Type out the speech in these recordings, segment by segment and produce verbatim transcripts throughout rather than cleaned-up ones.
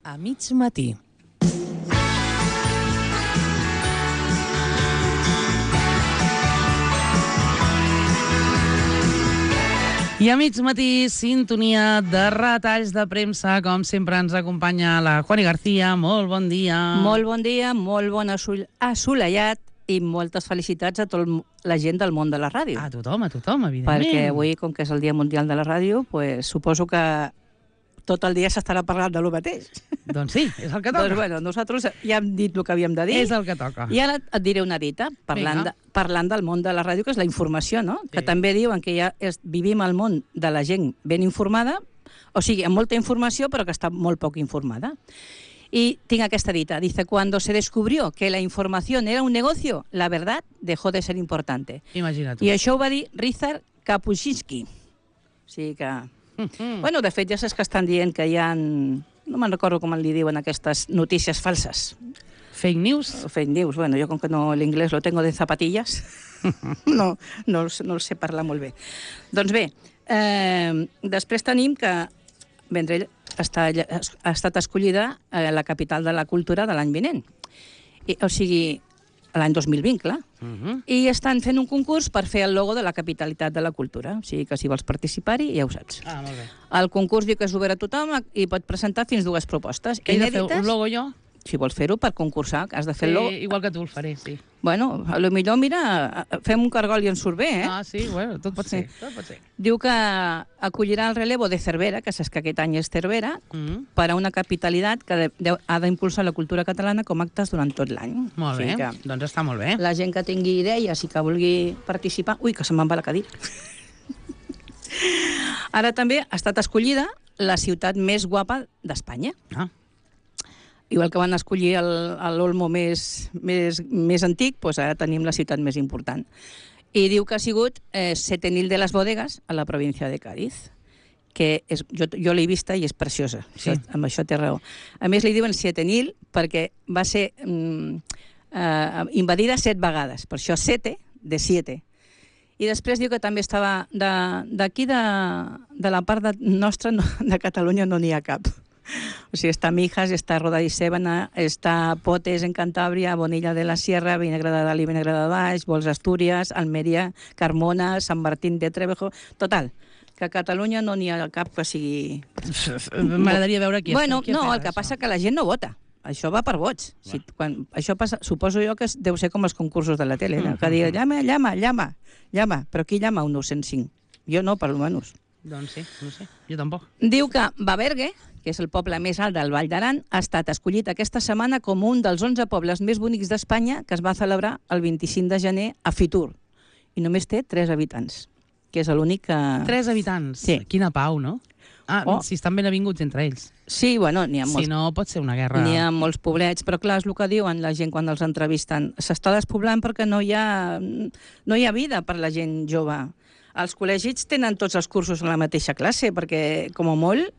A mig matí. I a mig matí, sintonia de retalls de premsa. Com sempre ens acompanya la Juani García. Molt bon dia. Molt bon dia, molt bon assolellat i moltes felicitats a tota la gent del món de la ràdio. A tothom, a tothom, evidentment. Perquè avui, com que és el Dia Mundial de la Ràdio, pues, suposo que tot el dia s'estarà parlant de lo mateix. Doncs sí, és el que toca. Doncs bueno, nosaltres ja hem dit el que havíem de dir. És el que toca. I ara et diré una dita, parlant, de, parlant del món de la ràdio, que és la informació, no? Sí. Que també diuen que ja és, vivim al món de la gent ben informada, o sigui, amb molta informació, però que està molt poc informada. Y tengo esta dita, dice, cuando se descubrió que la información era un negocio, la verdad dejó de ser importante. Imagina't. I això ho va dir Ryszard Kapuscinski. O sigui que... Mm-hmm. Bueno, de fet, ja saps que estan dient que hi ha... No me'n recordo com li diuen aquestes notícies falses. Fake news? Fake news. Bueno, jo com que no l'inglès lo tengo de zapatillas, no, no, no el sé parlar molt bé. Doncs bé, eh, després tenim que Vendrell està, ha estat escollida a la capital de la cultura de l'any vinent. I, o sigui, l'any dos mil vint, clar. Uh-huh. I estan fent un concurs per fer el logo de la capitalitat de la cultura. O sigui que si vols participar-hi, ja ho saps. Ah, molt bé. El concurs diu que és obert a tothom i pot presentar fins dues propostes. He de fer un logo jo? Si vols fer-ho per concursar, has de fer sí, el logo. Igual que tu el faré, sí. Bueno, a lo millor, mira, fem un cargol i ens surt bé, eh? Ah, sí, bueno, tot pot ser. Sí. Tot pot ser. Diu que acollirà el relevo de Cervera, que saps que aquest any és Cervera, mm. per a una capitalitat que de, de, ha d'impulsar la cultura catalana com actes durant tot l'any. Molt bé, que doncs està molt bé. La gent que tingui idees i que vulgui participar... Ui, que se me'n va la cadira. Ara també ha estat escollida la ciutat més guapa d'Espanya. Ah. Igual que van escollir l'Olmo més, més, més antic, doncs ara tenim la ciutat més important. I diu que ha sigut eh, Setenil de les Bodegas, a la província de Cádiz, que és, jo, jo l'he vista i és preciosa. Sí. Això, amb això té raó. A més, li diuen Setenil perquè va ser mm, eh, invadida set vegades. Per això Sete, de Siete. I després diu que també estava d'aquí, de, de, de la part de, nostra, no, de Catalunya, no n'hi ha cap. O sigui, està Mijas, està Roda i Sèbana, està Potes en Cantàbria, Bonilla de la Sierra, Vinagre de Dalt i Vinagre de Baix, Vols Astúries, Almeria, Carmona, Sant Martín de Trevejo... Total, que a Catalunya no n'hi ha cap que sigui... M'agradaria veure qui bueno, qui no, el això. que passa que la gent no vota. Això va per vots. Si, quan, això passa, suposo jo que deu ser com els concursos de la tele, no? Que diuen, llama, llama, llama, llama. Però qui llama un nou cents cinc? Jo no, per almenys. Doncs sí, no sé, jo tampoc. Diu que Babergue, que és el poble més alt del Vall d'Aran, ha estat escollit aquesta setmana com un dels onze pobles més bonics d'Espanya que es va celebrar el vint-i-cinc de gener a Fitur. I només té tres habitants, que és l'únic que... Tres habitants? Sí. Quina pau, no? Ah, oh. Si estan ben avinguts entre ells. Sí, bueno, n'hi ha molts... Si no, pot ser una guerra... N'hi ha molts poblets, però clar, és el que diuen la gent quan els entrevisten. S'està despoblant perquè no hi ha, no hi ha vida per la gent jove. Els col·legis tenen tots els cursos en la mateixa classe, perquè, com a molt,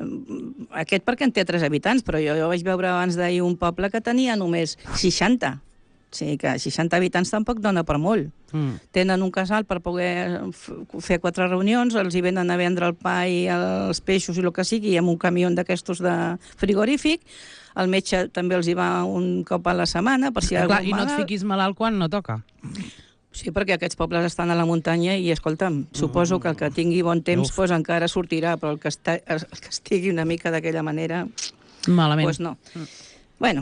aquest perquè en té tres habitants, però jo, jo vaig veure abans d'ahir un poble que tenia només seixanta. O sigui que seixanta habitants tampoc dona per molt. Mm. Tenen un casal per poder fer quatre reunions, els hi venen a vendre el pa i els peixos i el que sigui, amb un camió d'aquestos de frigorífic. El metge també els hi va un cop a la setmana, per si hi ha Clar, algun i no et malalt. fiquis malalt quan no toca. Sí, perquè aquests pobles estan a la muntanya i, escolta'm, suposo que el que tingui bon temps pues, encara sortirà, però el que, està, el que estigui una mica d'aquella manera... Malament. Pues no. Mm. Bueno,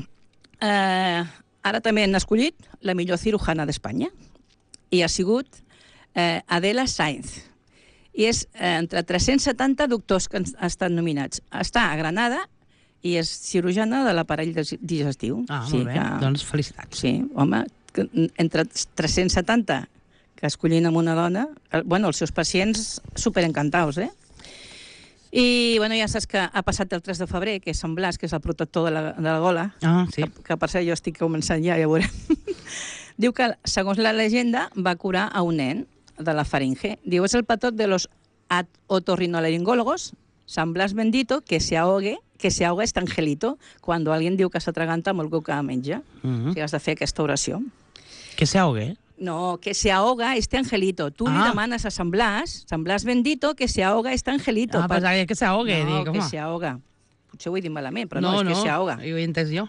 eh, ara també han escollit la millor cirujana d'Espanya i ha sigut eh, Adela Sainz. I és eh, entre tres-cents setanta doctors que han estat nominats. Està a Granada i és cirurgiana de l'aparell digestiu. Ah, molt bé. Que... Doncs felicitats. Sí, home... entre tres-cents setanta que escollint amb una dona, bueno, els seus pacients superencantaus, eh? I, bueno, ja saps que ha passat el tres de febrer, que és Sant Blas, que és el protector de la, de la gola, ah, sí. que, que per cert jo estic començant ja, ja veurem. Diu que, segons la llegenda, va curar a un nen de la faringe. Diu, és el patró de los otorrinolaringólogos, San Blas bendito, que se ahogue, que se ahoga este angelito, cuando alguien diu que s'atraganta amb algú que menja. Uh -huh. O sigui, has de fer aquesta oració. Que se ahogue? No, que se ahoga este angelito. Tu ah. li demanes a San Blas, San Blas bendito, que se ahoga este angelito. Ah, per... que se ahogue. No, dic, que home. se ahoga. potser ho he dit malament, però no, no és que no, se ahoga. ho he entès jo.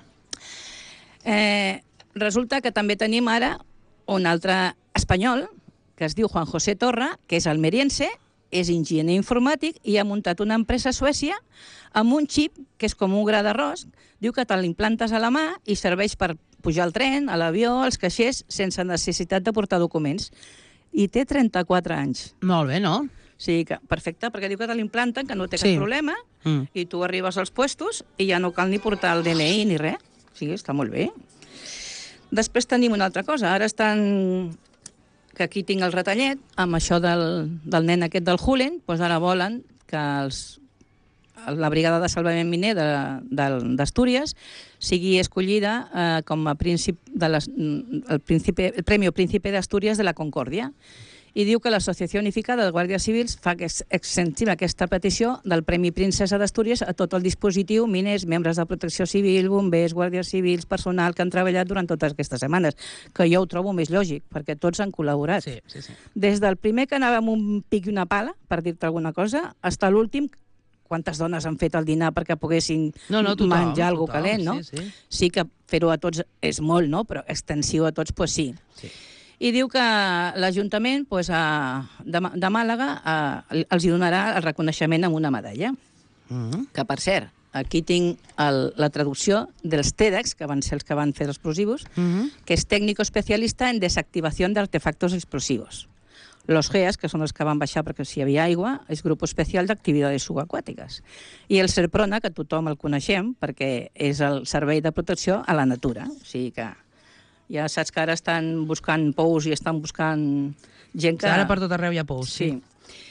Eh, resulta que també tenim ara un altre espanyol, que es diu Juan José Torra, que és almeriense, és enginyer informàtic i ha muntat una empresa a Suècia amb un xip que és com un gra d'arròs, diu que te l'implantes a la mà i serveix per pujar al tren, a l'avió, als caixers, sense necessitat de portar documents. I té trenta-quatre anys. Molt bé, no? Sí, que perfecte, perquè diu que te l'implanten, que no té Sí. cap problema, Mm. i tu arribes als puestos i ja no cal ni portar el D N I ni res. Sí, està molt bé. Després tenim una altra cosa. Ara estan... que aquí tinc el retallet, amb això del, del nen aquest del Hulen, doncs ara volen que els, la Brigada de Salvament Miner d'Astúries sigui escollida eh, com a príncip de les, el, príncipe, el Premi Príncipe d'Astúries de la Concòrdia. I diu que l'Associació Unificada de Guàrdies Civils fa extensiva aquesta petició del Premi Princesa d'Astúries a tot el dispositiu, miners, membres de protecció civil, bombers, guàrdies civils, personal que han treballat durant totes aquestes setmanes, que jo ho trobo més lògic, perquè tots han col·laborat. Sí, sí, sí. Des del primer que anava amb un pic i una pala, per dir-te alguna cosa, fins a l'últim, quantes dones han fet el dinar perquè poguessin no, no, tothom, menjar alguna tothom, calent, no? Sí, sí. Sí que fer-ho a tots és molt, no? Però extensiu a tots, doncs sí. Sí. I diu que l'Ajuntament pues, a, de, de Màlaga a, els hi donarà el reconeixement amb una medalla. Mm -hmm. Que, per cert, aquí tinc el, la traducció dels TEDx, que van ser els que van fer els explosivos, mm -hmm. que és tècnico especialista en desactivació d'artefactos explosivos. Los G E A S, que són els que van baixar perquè si hi havia aigua, és Grup Especial d'Activitats Subaquàtiques. I el SERPRONA, que tothom el coneixem, perquè és el Servei de Protecció a la Natura. O sigui que ja saps que ara estan buscant pous i estan buscant gent que... Ara per tot arreu hi ha pous, sí. sí.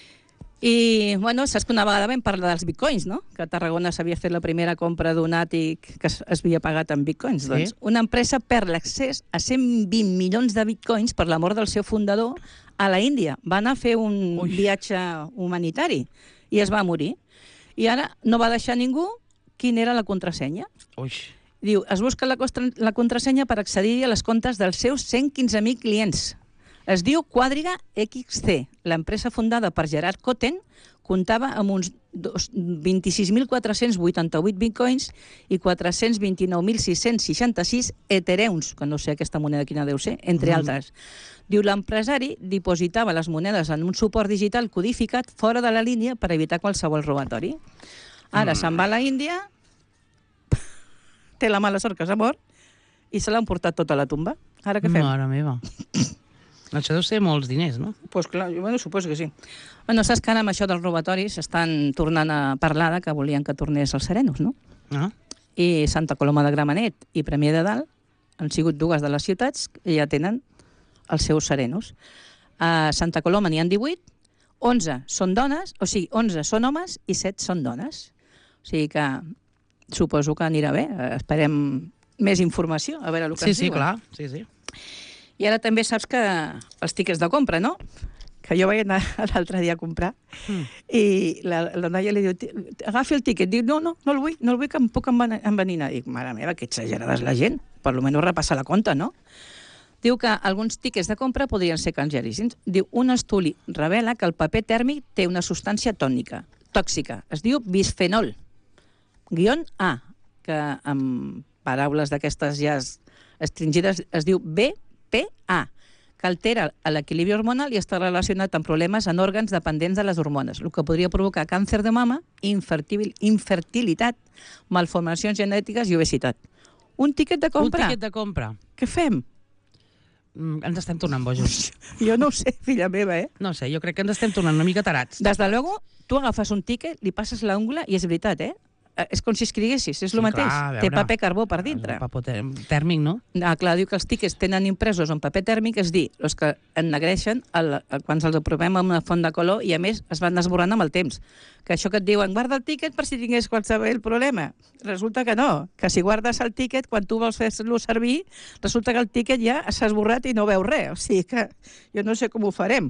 I, bueno, saps que una vegada vam parlar dels bitcoins, no? Que a Tarragona s'havia fet la primera compra d'un àtic que es havia pagat en bitcoins. Sí. Doncs una empresa perd l'accés a cent vint milions de bitcoins per la mort del seu fundador a la Índia. Va anar a fer un Ui. viatge humanitari i es va morir. I ara no va deixar ningú quina era la contrasenya. Ui. Diu, es busca la, la contrasenya per accedir a les comptes dels seus cent quinze mil clients. Es diu Quadriga X C. L'empresa fundada per Gerard Cotten comptava amb uns vint-i-sis mil quatre-cents vuitanta-vuit bitcoins i quatre-cents vint-i-nou mil sis-cents seixanta-sis ethereums, que no sé aquesta moneda quina deu ser, entre mm. altres. Diu, l'empresari dipositava les monedes en un suport digital codificat fora de la línia per evitar qualsevol robatori. Ara mm. se'n va a la Índia, té la mala sort que s'ha mort i se l'han portat tota la tomba. Ara què fem? Mare meva. Això deu ser molts diners, no? Doncs pues clar, jo bueno, suposo que sí. Bueno, saps que ara amb això dels robatoris estan tornant a parlar de que volien que tornés als serenos, no? Ah. I Santa Coloma de Gramenet i Premià de Dalt han sigut dues de les ciutats que ja tenen els seus serenos. A Santa Coloma n'hi ha divuit, onze són dones, o sigui, onze són homes i set són dones. O sigui que suposo que anirà bé. Esperem més informació, a veure el que sí, ens sí, diuen. clar. Sí, sí. I ara també saps que els tíquets de compra, no? Que jo vaig anar l'altre dia a comprar mm. i la, la noia li diu, agafi el tíquet. Diu, no, no, no el vull, no el vull, que em puc enveninar. Dic, mare meva, que exagerada és la gent. Per almenys repassa la compta, no? Diu que alguns tíquets de compra podrien ser cangeríssims. Diu, un estudi revela que el paper tèrmic té una substància tònica, tòxica. Es diu bisfenol. Guion A, que amb paraules d'aquestes ja estringides es diu B P A, que altera l'equilibri hormonal i està relacionat amb problemes en òrgans dependents de les hormones, el que podria provocar càncer de mama, infertil, infertilitat, malformacions genètiques i obesitat. Un tiquet de compra. Un tiquet de compra. Què fem? Mm, ens estem tornant bojos. Jo no ho sé, filla meva, eh? No sé, jo crec que ens estem tornant una mica tarats. Des de luego, tu agafes un tiquet, li passes l'ungla i és veritat, eh? És com si escriguessis, és el sí, mateix. Clar, té paper carbó per dintre. Paper tèrmic, no? Ah, clar, diu que els tíquets tenen impresos en paper tèrmic, és dir, els que ennegreixen el, el, quan els aprovem amb una font de color i, a més, es van esborrant amb el temps. Que això que et diuen, guarda el tíquet per si tingués qualsevol problema. Resulta que no, que si guardes el tíquet, quan tu vols fer-lo servir, resulta que el tíquet ja s'ha esborrat i no veu res. O sigui que jo no sé com ho farem.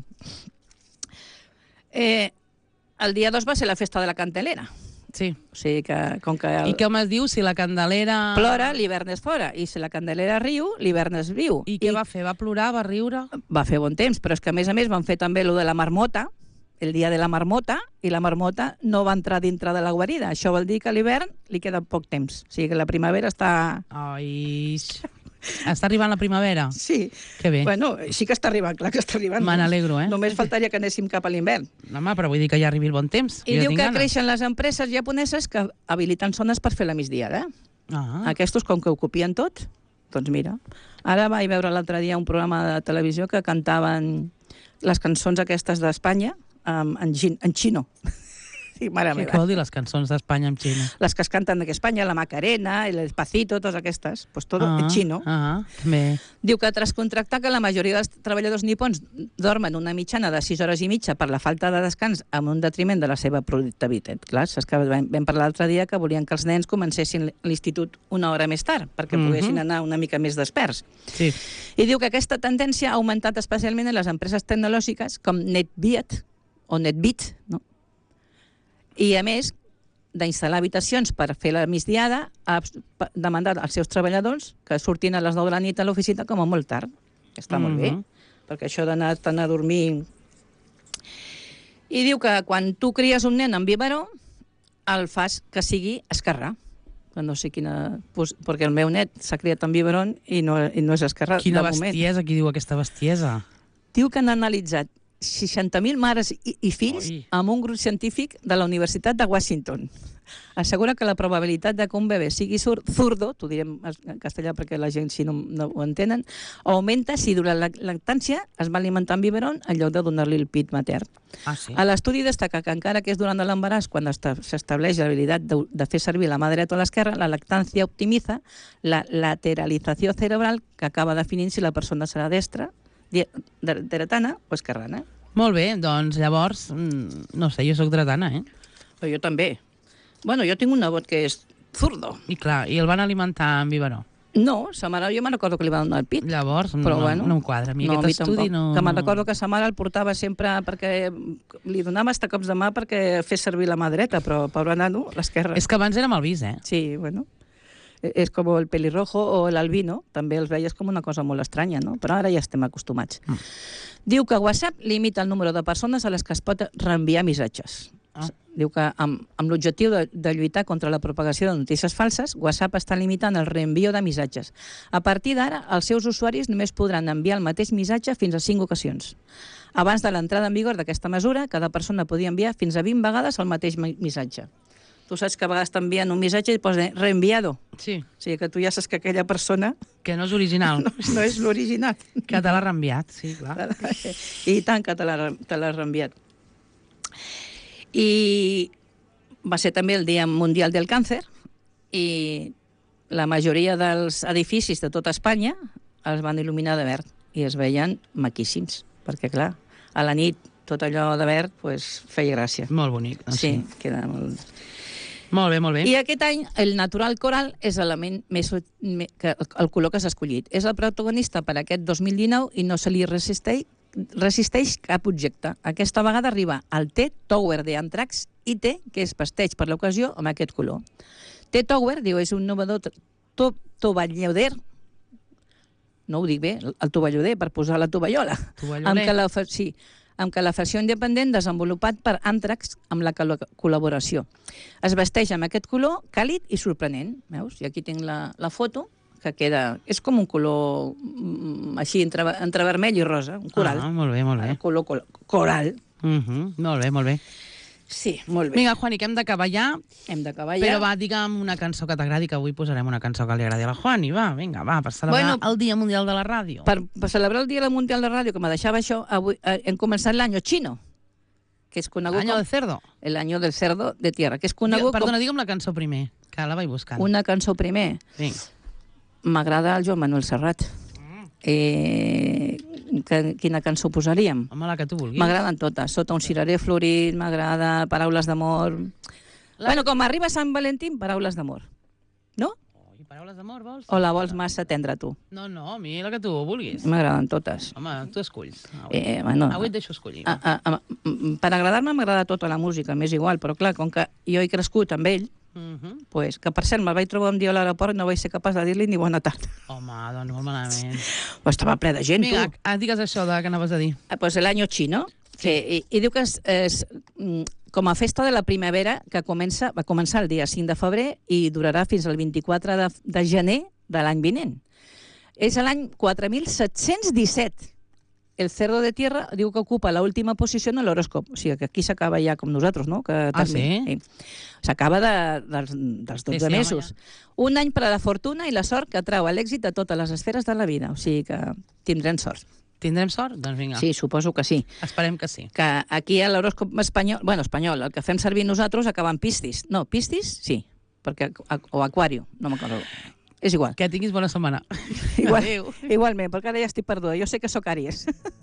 Eh, el dia dos va ser la festa de la Candelera. Sí. O sigui que, com que... El... I què home es diu si la Candelera... Plora, l'hivern és fora. I si la Candelera riu, l'hivern és viu. I què I... va fer? Va plorar, va riure? Va fer bon temps, però és que a més a més van fer també lo de la marmota, el dia de la marmota, i la marmota no va entrar dintre de la guarida. Això vol dir que a l'hivern li queda poc temps. O sigui que la primavera està... Ai... Està arribant la primavera? Sí. Que bé. Bueno, sí que està arribant, clar que està arribant. Me n'alegro, eh? Només faltaria que anéssim cap a l'hivern. Home, però vull dir que ja arribi el bon temps. I diu que creixen les empreses japoneses que habiliten zones per fer la migdiada. Ah. Aquestos, com que ho copien tot, doncs mira. Ara vaig veure l'altre dia un programa de televisió que cantaven les cançons aquestes d'Espanya en, en, en xino. Sí, mare Què meva. vol dir les cançons d'Espanya en xino? Les que es canten aquí a Espanya, la Macarena, el Despacito, totes aquestes, pues todo ah, en xino. Ah, també. Diu que tras contractar que la majoria dels treballadors nipons dormen una mitjana de sis hores i mitja per la falta de descans amb un detriment de la seva productivitat. Clar, saps que vam, vam parlar l'altre dia que volien que els nens comencessin l'institut una hora més tard perquè Mhm. poguessin anar una mica més desperts. Sí. I diu que aquesta tendència ha augmentat especialment en les empreses tecnològiques com NetBeat o NetBeat, no? I, a més, d'instal·lar habitacions per fer la migdiada, ha demandat als seus treballadors que surtin a les nou de la nit a l'oficina com a molt tard. Està molt bé, Mhm. perquè això d'anar a dormir... I diu que quan tu cries un nen en biberó, el fas que sigui esquerrà. No sé quina... Pues, perquè el meu net s'ha criat en biberó i no, i no és esquerrà. Quina de moment. bestiesa, qui diu aquesta bestiesa? Diu que han analitzat seixanta mil mares i, i fills Ui. amb un grup científic de la Universitat de Washington. Assegura que la probabilitat de que un bebè sigui sur, zurdo, t'ho direm en castellà perquè la gent si no, no ho entenen, augmenta si durant la lactància es va alimentar amb biberon en lloc de donar-li el pit matern. Ah, sí? A l'estudi destaca que encara que és durant l'embaràs quan s'estableix l'habilitat de, de fer servir la mà dreta o l'esquerra, la lactància optimitza la lateralització cerebral que acaba definint si la persona serà destra, dretana o esquerrana. Molt bé, doncs llavors, mm, no sé, jo sóc dretana, eh? Però jo també. Bueno, jo tinc un nebot que és zurdo. I clar, i el van alimentar amb biberó. No, sa mare, jo me'n recordo que li va donar el pit. Llavors, Però, no, bueno, no em quadra. A mi no, aquest a mi estudi tampoc. no... Que me'n recordo que sa mare el portava sempre perquè li donava hasta cops de mà perquè fes servir la mà dreta, però pobre nano, l'esquerra. És que abans era malvist, eh? Sí, bueno. És com el pelirrojo o l'albino, també els veies com una cosa molt estranya, no? Però ara ja estem acostumats. Mm. Diu que WhatsApp limita el número de persones a les que es pot reenviar missatges. Ah. Diu que amb, amb l'objectiu de, de lluitar contra la propagació de notícies falses, WhatsApp està limitant el reenvio de missatges. A partir d'ara, els seus usuaris només podran enviar el mateix missatge fins a cinc ocasions. Abans de l'entrada en vigor d'aquesta mesura, cada persona podia enviar fins a vint vegades el mateix missatge. Tu saps que a vegades t'envien un missatge i posa reenviado. Sí. O sigui que tu ja saps que aquella persona Que no és original. no, no és l'original. Que te l'ha reenviat, sí, clar. I tant que te l'ha te l'ha reenviat. I va ser també el Dia Mundial del Càncer i la majoria dels edificis de tota Espanya els van il·luminar de verd i es veien maquíssims, perquè clar, a la nit tot allò de verd pues, feia gràcia. Molt bonic. Doncs Sí, queda molt... Molt bé, molt bé. I aquest any el natural coral és l'element més que el color que s'ha escollit. És el protagonista per aquest dos mil dinou i no se li resisteix, resisteix cap objecte. Aquesta vegada arriba el T-Tower de Anthrax I T, que es vesteix per l'ocasió amb aquest color. T-Tower, diu, és un innovador to tovalloder, no ho dic bé, el tovalloder, per posar la tovallola, amb què la, sí, amb calefacció independent desenvolupat per Anthrax amb la col·laboració. Es vesteix amb aquest color càlid i sorprenent. Veus? I aquí tinc la, la foto, que queda... És com un color mm, així, entre, entre vermell i rosa, un coral. Ah, molt bé, molt bé. El color col coral. Uh -huh. Molt bé, molt bé. Sí, molt bé. Vinga, Juani, que hem d'acabar ja. Hem d'acabar ja. Però va, digue'm una cançó que t'agradi, que avui posarem una cançó que li agradi a la Juani. Va, vinga, va, per celebrar Bueno, el Dia Mundial de la Ràdio. Per, per celebrar el Dia Mundial de la Ràdio, que me deixava això, avui eh, hem començat l'any xino, que és conegut Año com... del cerdo. El año del cerdo de tierra, que és conegut Perdona, com... digue'm la cançó primer, que la vaig buscant. Una cançó primer. Vinga. M'agrada el Joan Manuel Serrat. Eh, que, quina cançó posaríem? Home, la que tu vulguis. M'agraden totes. Sota un cirerer florit, m'agrada Paraules d'amor. La... Bueno, com arriba Sant Valentín, Paraules d'amor. No? Oh, i paraules d'amor, vols? O la vols massa tendre, tu? No, no, a mi la que tu vulguis. M'agraden totes. Home, tu esculls. Avui, Eh, bueno, avui et deixo escollir. a, a, a, per agradar-me m'agrada tota la música, m'és igual, però clar, com que jo he crescut amb ell, Uh -huh. pues, que per cert me'l vaig trobar un dia a l'aeroport i no vaig ser capaç de dir-li ni bona tarda. Home, doncs molt malament. Pues estava ple de gent, Vinga, tu. ah, digues això de, que anaves a dir. Ah, pues el año chino. Sí, i, i diu que és, és com a festa de la primavera que comença, va començar el dia cinc de febrer i durarà fins al vint-i-quatre de, de gener de l'any vinent. És l'any quatre mil set-cents disset. El Cerro de Tierra diu que ocupa l'última posició en l'horòscop. O sigui, que aquí s'acaba ja com nosaltres, no? Que ah, sí? sí. S'acaba de, dels, dels dotze sí, sí, mesos. Home, un any per a la fortuna i la sort que atrau l'èxit a totes les esferes de la vida. O sigui que tindrem sort. Tindrem sort? Doncs vinga. Sí, suposo que sí. Esperem que sí. Que aquí a l'horòscop espanyol, bueno, espanyol, el que fem servir nosaltres acaba en Piscis. No, Piscis, sí, perquè, o Aquario, no m'acordo. És igual. Que tinguis bona setmana. Igual, igualment, perquè ara ja estic perduda. Jo sé que sóc Àries.